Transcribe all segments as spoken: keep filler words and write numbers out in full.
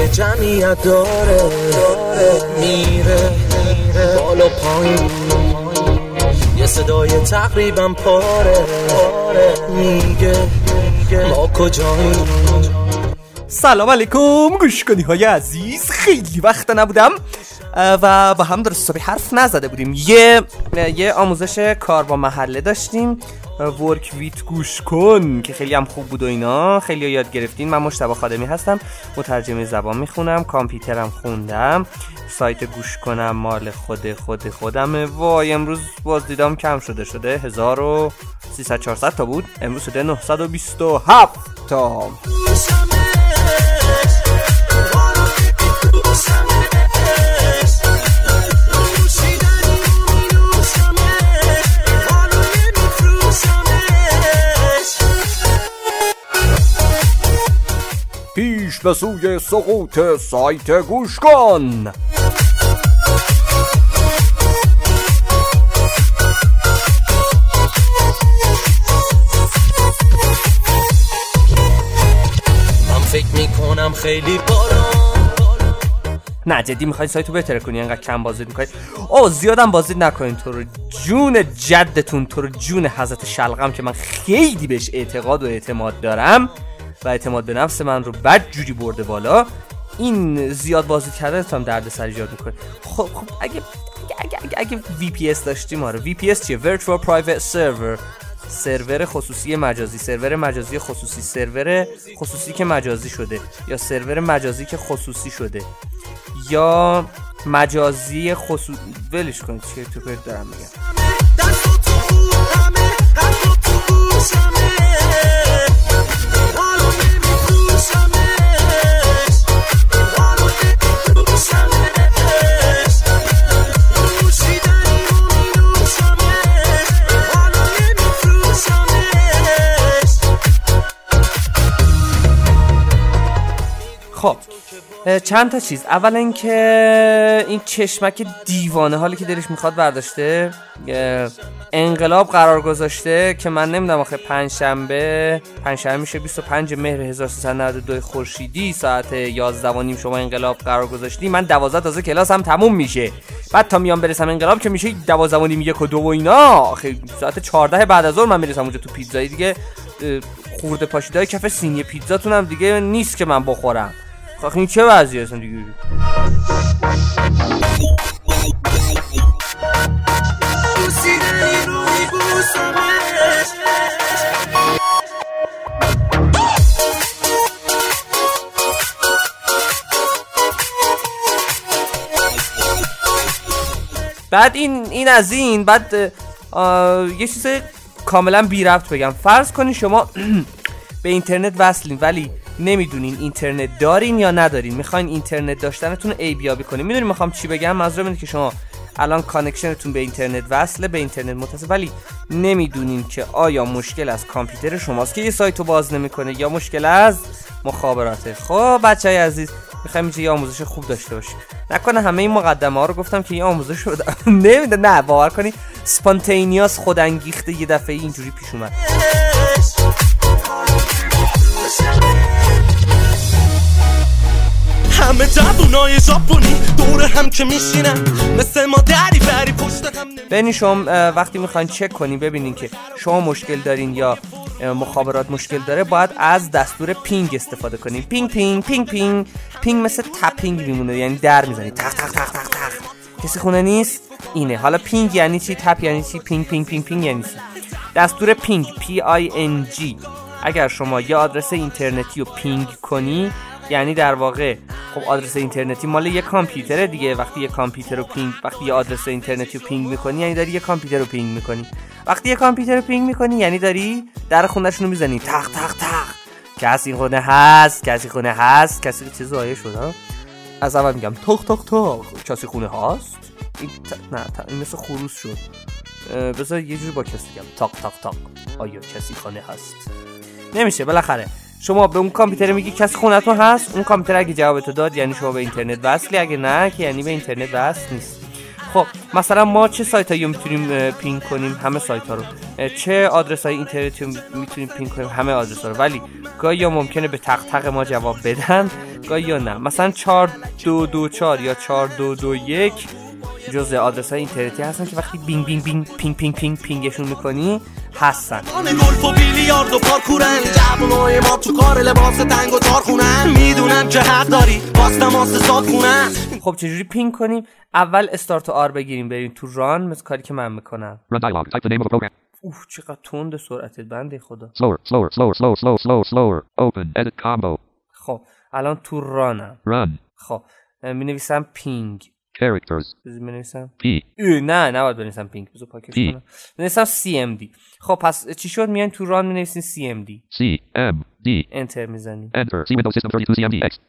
جمعیت داره میره بالا پایین یه صدای تقریبا پاره میگه ما کجاییم. سلام علیکم گوشکنی های عزیز، خیلی وقت نبودم و با هم درست صبح حرف نزده بودیم. یه یه آموزش کار با محله داشتیم، ورک ویت گوش کن که خیلی هم خوب بود و اینا، خیلی یاد گرفتین. من مجتبی خادمی هستم، مترجم زبان میخونم، کامپیوترم خوندم، سایت گوش کنم مال خود خود خودمه. وای امروز باز دیدم کم شده شده هزار و سیصد چهارصد تا بود، امروز شده نهصد و بیست و هفت تا. پیش به سوی سقوط سایت گوش کن. من فکر میکنم خیلی بالا. نه جدی میخوای سایتو بهتر کنی، انقدر کم بازدید میخوای؟ او زیادم بازدید نکنین، تو رو جون جدتون، تو رو جون حضرت شلقم که من خیلی بهش اعتقاد و اعتماد دارم و اعتماد به نفس من رو بد جوری برده بالا. این زیاد بازدید کردن هم درد سر ایجاد میکنه. خب خب اگه اگه اگه, اگه وی پی اس داشتیم، آره وی پی اس چیه؟ Virtual Private Server، سرور خصوصی مجازی، سرور مجازی خصوصی، سرور خصوصی که مجازی شده، یا سرور مجازی که خصوصی شده، یا مجازی خصوصی. ولش کن چیه تو پرت دارم میگم. خب چند تا چیز. اولا اینکه این چشمک دیوانه حالی که دلش میخواد برداشته، انقلاب قرار گذاشته که من نمیدونم آخه پنجشنبه پنجشنبه میشه بیست و پنج مهر هزار و سیصد و نود و دو خورشیدی ساعت یازده و نیم شما انقلاب قرار گذاشتی، من دوازده تازه کلاس هم تموم میشه، بعد تا میام برسم انقلاب که میشه دوازده و نیم یک و دو و اینا، آخه ساعت چهارده بعد از ظهر من میرسم اونجا تو پیتزایی دیگه. خورده پاشیدای کف سینی پیتزاتون هم دیگه نیست که من بخورم. آخه این چه وضعیه اصلا دیگه؟ بعد این این از این بعد یه چیز کاملا بی ربط بگم. فرض کنین شما به اینترنت وصلین ولی نمیدونین اینترنت دارین یا ندارین، میخواین اینترنت داشتنتون رو ایبیابی کنین. میدونین میخوام چی بگم؟ منظورم اینه که شما الان کانکشنتون به اینترنت وصله، به اینترنت متصل، ولی نمیدونین که آیا مشکل از کامپیوتر شماست که یه سایتو باز نمیکنه یا مشکل از مخابراته. خب بچهای عزیز، میخوایم اینجا یه آموزش خوب داشته باشیم. نکنه همه این مقدمه ها رو گفتم که یه آموزش شد نمیده. نه باور کنی اسپانتینیاس خودانگیخته یه دفعه اینجوری پیش اومد. همه جوونای ژاپنی دور هم که میشینن مثل ما دری بری پشت هم. ببین شما وقتی میخواین چک کنین ببینین که شما مشکل دارین یا مخابرات مشکل داره، باید از دستور پینگ استفاده کنین. پینگ پینگ پینگ پینگ پینگ مثل تپینگ میمونه، یعنی در میزنید تق تق تق تق تق. کسی خونه نیست اینه. حالا پینگ یعنی چی؟ تپ یعنی چی؟ پینگ پینگ پینگ پینگ یعنی چی؟ دستور پینگ پی آی ان جی. اگر شما یه آدرس اینترنتی رو پینگ کنی، یعنی در واقع خب آدرس اینترنتی مال یه کامپیوتره دیگه. وقتی یه کامپیوتر رو پینگ وقتی یه آدرس اینترنتی رو پینگ میکنی، یعنی داری یه کامپیوتر رو پینگ میکنی. وقتی یه کامپیوتر رو پینگ میکنی، یعنی داری در خونه‌شون رو میزنی تق تق تق. کسی خونه هست؟ کسی خونه هست؟ کسی چیز آیه شد ها؟ از اول میگم تق تق تق. کسی خونه هست؟ این ت... نه تا... این مثل خروس شد. بذار یه جوری با کسی بگم تق تق تق. آیا کسی خونه هست؟ نمیشه. بالاخره شما به اون کامپیوتر میگی کسی خونتون هست، اون کامپیوتر اگه جوابتو داد یعنی شما به اینترنت وصلی، اگه نه که یعنی به اینترنت وصل نیست. خب مثلا ما چه سایت هایی میتونیم پینگ کنیم؟ همه سایت ها رو. چه آدرس های اینترنتی رو میتونیم پینگ کنیم؟ همه آدرس ها رو، ولی گاهی یا ممکنه به تق تق ما جواب بدن، گاهی یا نه. مثلا چهار دو دو چهار یا چهار دو دو یک جزء آدرس های اینترنتی هستن که وقتی بینگ بینگ بینگ پینگ پینگ پینگ پینگشون میکنی هستن. گلف و بیلیارد و پارکورن، جوانای ما تو کار لباس تنگ و تارخونن، میدونن که حق داری باز تماس ساد خونن. خب چجوری پینگ کنیم؟ اول استارت و آر بگیریم بریم تو ران، مثل کاری که من میکنم. Run dialog. Type the name of the program. اوه چقدر تند سرعتت بنده خدا. Slower, slower, slower, slower, slower, slower, slower. Open, edit combo. خب الان تو رانم. Run. خب می نویسم پینگ. Characters. بذار می نویسم P. نه نباید بنویسم پینگ، بذار پاکش کنم. می نویسم سی ام دی. خب پس چی شد؟ میان تو ران می نویسین سی ام دی. C M D. انتر میزنیم. Enter. C Windows System thirty-two C M D X.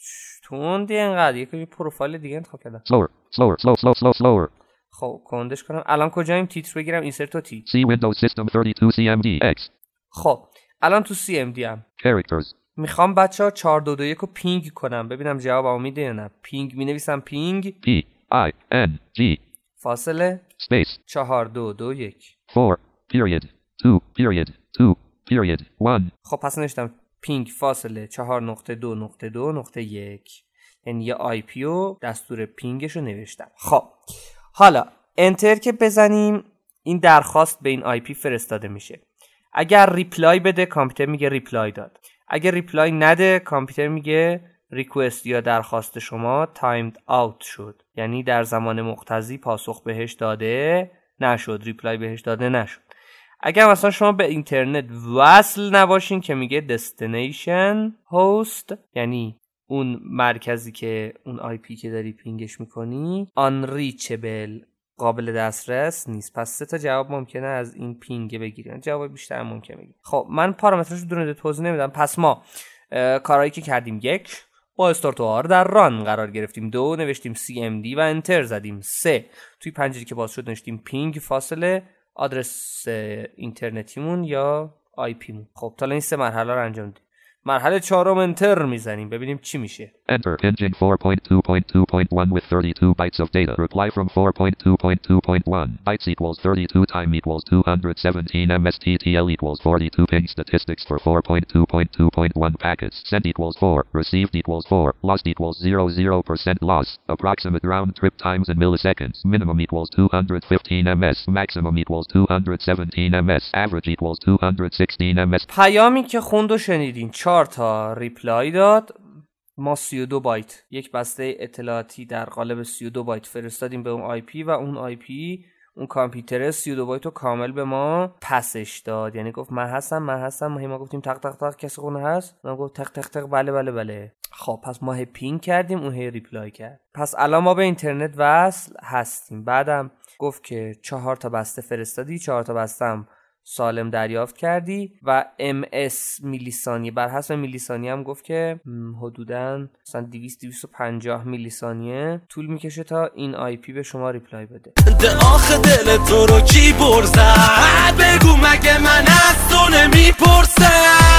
توندی انقدر یکی پروفایل دیگه انتخاب کردم. Slower, slower, slow, slow, slow, slower. خب کندش کنم. الان کجاییم؟ تیتر بگیرم. اینسرت و تی. C Windows System thirty-two C M D X. خب الان تو سی ام دی ام. Characters. میخوام بچه ها چهار دو دو یک رو پینگ کنم ببینم جوابمو میده یا نه. پینگ می نویسم پینگ P I N G. فاصله Space. چهار دو دو یک. four. Period. two. Period. two. Period. one. خب پس نوشتم پینگ فاصله چهار نقطه دو نقطه دو نقطه یک، یعنی یه آی پی و دستور پینگش رو نوشتم. خب حالا انتر که بزنیم این درخواست به این آی پی فرستاده میشه. اگر ریپلای بده کامپیوتر میگه ریپلای داد، اگر ریپلای نده کامپیوتر میگه ریکوست یا درخواست شما تایمد آوت شد، یعنی در زمان مقتضی پاسخ بهش داده نشد، ریپلای بهش داده نشد. اگر مثلا شما به اینترنت وصل نباشین که میگه دستینیشن هاست، یعنی اون مرکزی که اون آی پی که داری پینگش میکنی unreachable، قابل دسترس نیست. پس سه تا جواب ممکنه از این پینگ بگیریم، جواب بیشتر ممکنه بگیریم. خب من پارامترش دونه توضیح نمیدم. پس ما کارهایی که کردیم: یک، با استارت و آر در ران قرار گرفتیم. دو، نوشتیم سی ام دی و انتر زدیم. سه، توی پنجره که باز شد نوشتیم پینگ فاصله آدرس اینترنتیمون یا آی پیمون. خب تا این سه مرحله رو انجام دادیم. مرحله چهارم انتر میزنیم ببینیم چی میشه. Enter pinging four point two point two point one with thirty-two bytes of data. Reply from four point two point two point one. Bytes equals thirty-two time equals two hundred seventeen M S T T L equals forty-two. Ping statistics for four point two point two point one packets. Sent equals four. Received equals four. Lost equals zero zero percent loss. Approximate round trip times in milliseconds. Minimum equals two hundred fifteen M S. Maximum equals two hundred seventeen M S. Average equals two hundred sixteen M S. پیامی که خوند و شنیدین چهار تا ریپلای داد. ما سی و دو بایت یک بسته اطلاعاتی در قالب سی و دو بایت فرستادیم به اون آی پی و اون آی پی اون کامپیوتر سی و دو بایت رو کامل به ما پسش داد. یعنی گفت من هستم من هستم ما ما گفتیم تق تق تق کسی خونه هست، ما گفت تق تق تق بله بله بله. خب پس ما هی پینگ کردیم اون هی ریپلای کرد. پس الان ما به اینترنت وصل هستیم. بعدم گفت که چهار تا بسته فرستادی، چهار تا بسته هم سالم دریافت کردی و ام اس میلی ثانیه بر حسب میلی ثانیه هم گفت که حدوداً مثلا دویست دویست و پنجاه میلی ثانیه طول میکشه تا این آی پی به شما ریپلای بده. ده آخه دل تو رو کی برزه؟ بگو مگه من از تو نمیپرسه؟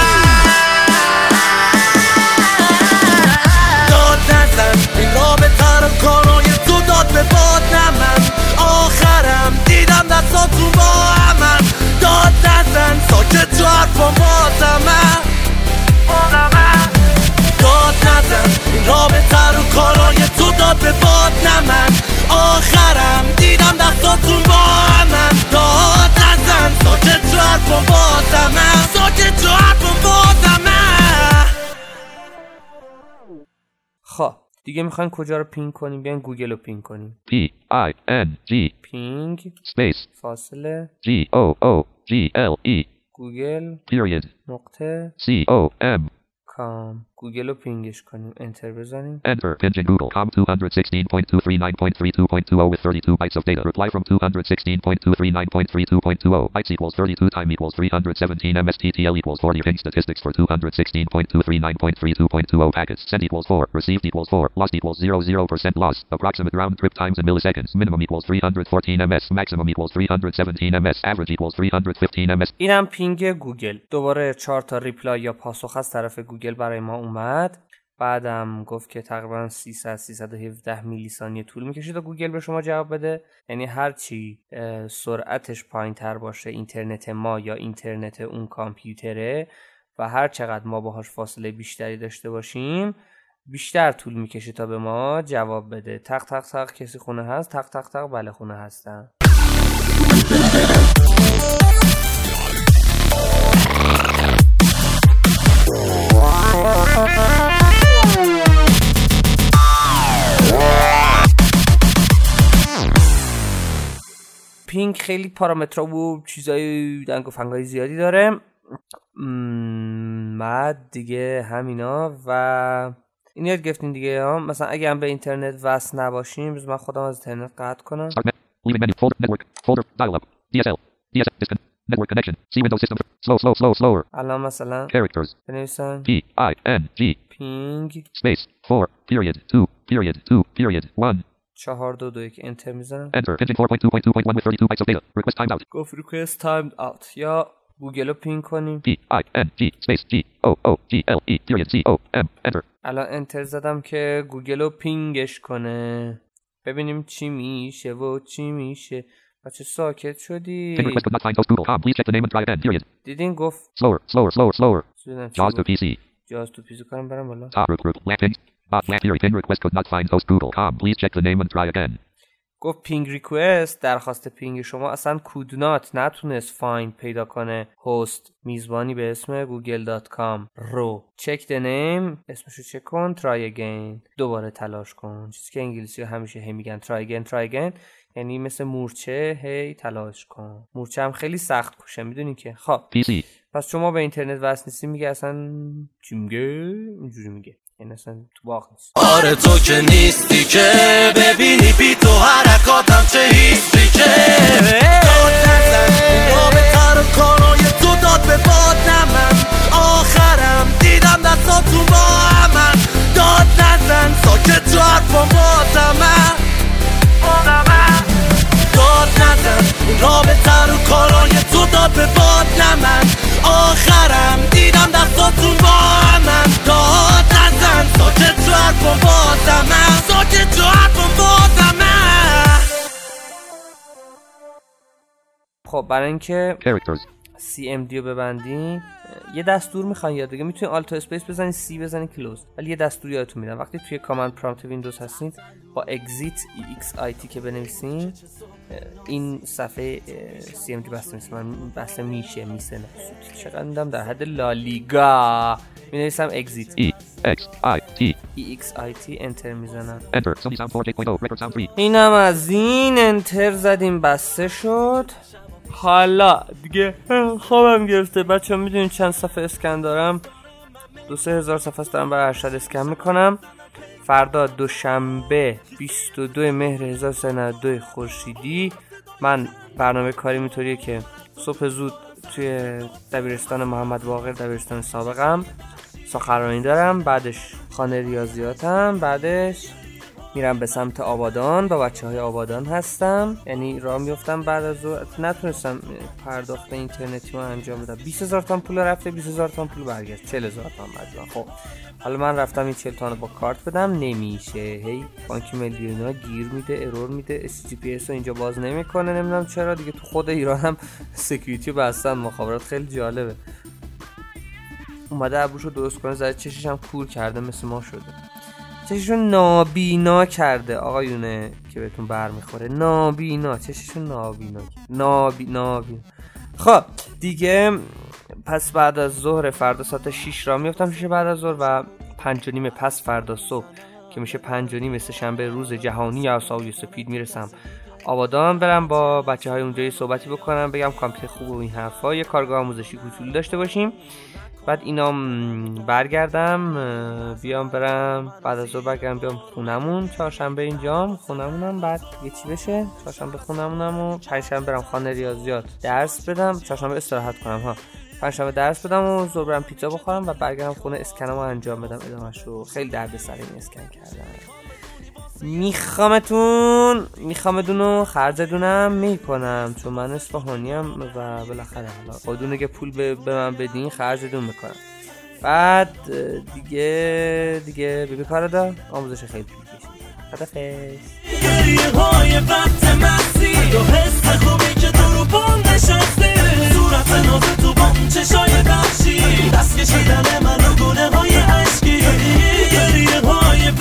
داد نزن این رابطه رو کارای تو داد به باد نمن. آخرم دیدم دستاتون با همن. داد نزن ساکت تو حرفان بازمه داد نزن این رابطه رو کارای تو داد به باد نمن. آخرم دیدم دستاتون با همن. داد نزن ساکت تو حرفان بازمه ساکت تو حرفان بازمه. خب دیگه میخواین کجا رو پینگ کنیم؟ بیاین گوگل رو پینگ کنیم. P I N G. پینگ Space. فاصله G O O G L E. گوگل Period. نقطه C O M. کام. گوگل رو پینگش کنیم. انتر بزنیم. Enter pinging Google com two sixteen point two three nine point three two point two zero with thirty-two bytes of data. Reply from two sixteen point two three nine point three two point two zero. Bytes equals thirty-two time equals three hundred seventeen M S T T L equals forty. Ping statistics for two sixteen point two three nine point three two point two zero packets. Sent equals four. Received equals four. Lost equals zero zero percent loss. Approximate round trip times in milliseconds. Minimum equals three hundred fourteen M S. Maximum equals three hundred seventeen M S. Average equals three hundred fifteen M S. اینم پینگ گوگل. دوباره چهار تا ریپلای یا پاسخ از طرف گوگل برای ما اومد. بعدم گفت که تقریبا سیصد سیصد و هفده میلی ثانیه طول میکشه تا گوگل به شما جواب بده. یعنی هر چی سرعتش پایین‌تر باشه اینترنت ما یا اینترنت اون کامپیوتره و هر چقدر ما باهاش فاصله بیشتری داشته باشیم بیشتر طول میکشه تا به ما جواب بده. تق تق تق کسی خونه هست؟ تق تق تق بله خونه هستن. پینگ خیلی پارامترها و چیزای دنگ و فنگای زیادی داره. بعد دیگه همینا و این یاد گرفتین دیگه ها. مثلا اگه هم به اینترنت وصل نباشیم بذار من خودم از اینترنت قطع کنم. الان مثلا بنویسم P I N G پینگ space four period two period two period one چهار دو دو یک انتر میزنم. enter engine four point two point two point one with thirty-two bytes of data request timed out گفت request timed out یا گوگل رو پینگ کنیم. P I N G space G O O G L E period C O M enter. الان انتر زدم که گوگل رو پینگش کنه ببینیم چی میشه و چی میشه. بچه ساکت شدی. Ping request could not find host Google. Com please check the name and try again period. دیدین گفت Slower slower slower slower. Jaws to P C. Jaws to P C کنم برم بالا. Top group group black ping. Bot black theory ping request could not find host Google. Com please check the name and try again. گفت پینگ ریکوست درخواست پینگ شما اصلا کودنات نتونست فایند پیدا کنه هست میزبانی به اسم گوگل دات کام رو. چک د نیم اسمشو چک کن ترای اگین دوباره تلاش کن. چیزی که انگلیسی ها همیشه هی میگن ترای اگین ترای اگین یعنی مثل مورچه هی تلاش کن. مورچه هم خیلی سخت کوشه میدونی که. خب پس شما به اینترنت وصل نیستی میگه اصلا چی میگه اینجوری میگه این اصلا تو باغ نیست. آره تو که نیستی که ببینی بی تو حرکاتم چه هیستی که داد نزن رابطه رو کارای تو داد به باد نمن آخرم دیدم دستا تو با همن داد نزن ساکت تو حرفم بازمن داد نزن رابطه رو کارای تو داد به باد نمن آخرم دیدم دستا تو با همن داد نزن ساکت تو حرفم بازمن ساکت تو حرفم بازمن. خب برای اینکه سی ام دی رو ببندی یه دستور میخوان یاد بگیرید. میتونید آلت اسپیس بزنید سی بزنید کلوز ولی یه دستور یادتون میدم وقتی توی کامند پرامپت ویندوز هستید با اگزیت ای ایکس آی تی که بنویسین این صفحه سی ام دی بسته میشه. من بسته میشه میشه نه چقدر میدم در حد لالیگا مینویسم اگزیت ای ایکس آی تی ای ایکس آی تی انتر میزنم. انتر سونی ساوند فور جی پوینت او رکورد ساوند سری. اینم از این انتر زدیم بسته شد. حالا دیگه خوابم گرفته بچه ها. میدونین چند صفحه اسکن دارم؟ دو سه هزار صفحه است دارم برای ارشد اسکن میکنم. فردا دوشنبه بیست و دو مهر هزار و سیصد و نود و دو خورشیدی من برنامه کاری میطوریه که صبح زود توی دبیرستان محمد باقر دبیرستان سابقم سخنرانی دارم. بعدش خانه ریاضیاتم. بعدش میرم به سمت آبادان با بچه های آبادان هستم. یعنی راه میفتم بعد از ظهر نتونستم پرداخت اینترنتی رو انجام بدم. بیست هزار تومان پول رفته بیست هزار تومان پول برگشت چهل هزار تومان مجموعا. خب حالا من رفتم این چهل تومان با کارت بدم نمیشه. هی بانک ملی اینا گیر میده ارور میده اس جی پی اس رو اینجا باز نمیکنه نمیدونم چرا دیگه. تو خود ایران هم سکیوریتی رو بستن مخابرات. خیلی جالبه. اومده ابروشو درست کنه زده چشش هم کور کرده مثل ما شده. چششون نابینا کرده آقایونه که بهتون برمیخوره. نابینا چششون نابینا نابی نابینا. خب دیگه پس بعد از ظهر فردا ساعت شش را میفتم شش بعد از ظهر و پنج و نیم پس فردا صبح که میشه پنج و نیم سه شنبه روز جهانی عصای سپید میرسم آبادان برم با بچه های اونجا صحبتی بکنم بگم کامپیوتر خوب و این حرفا. یه کارگاه آموزشی کوچولو داشته باشیم. بعد اینام برگردم بیام برم بعد از ظهر برگردم بیام خونمون. چهارشنبه اینجام خونمونم. بعد یه چی بشه چهارشنبه خونمونم و پنجشنبه برم خانه ریاضیات درس بدم. چهارشنبه استراحت کنم ها. پنجشنبه درس بدم و ظهر برم پیتزا بخورم و برگردم خونه اسکنمو انجام بدم ادامه‌شو. خیلی دردسر این اسکن کردن. میخوامتون میخوامتونو خرجتونم میکنم چون من اصفهانیم و بالاخره حالا خودونه که پول به, به من بدین خرجتون میکنم. بعد دیگه دیگه بیبی کار دار آموزش خیلی طول کشید. خدافظ. گریه های وقت مستی و حس خوبی که تو رو پام نشسته، صورت ناز تو با اون چشای بخشی، دست کشیدن من رو گونه های عشقی. گریه های